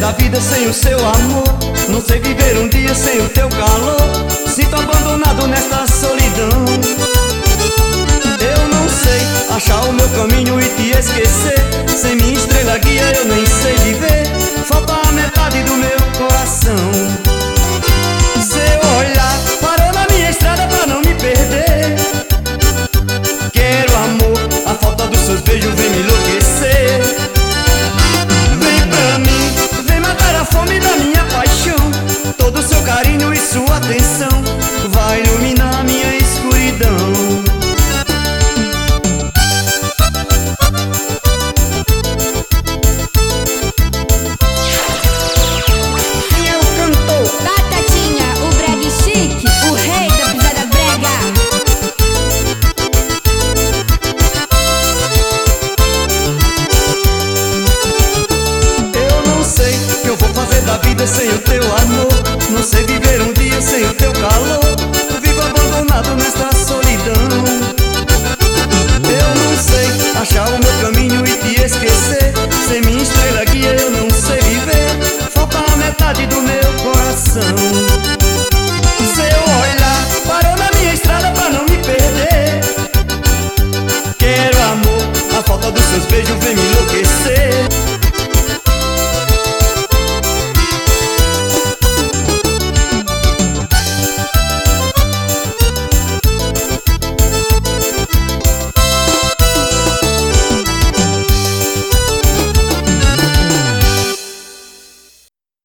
da vida sem o seu amor. Não sei viver um dia sem o teu calor. Sinto abandonado nesta solidão. Eu não sei achar o meu caminho e te esquecer, sem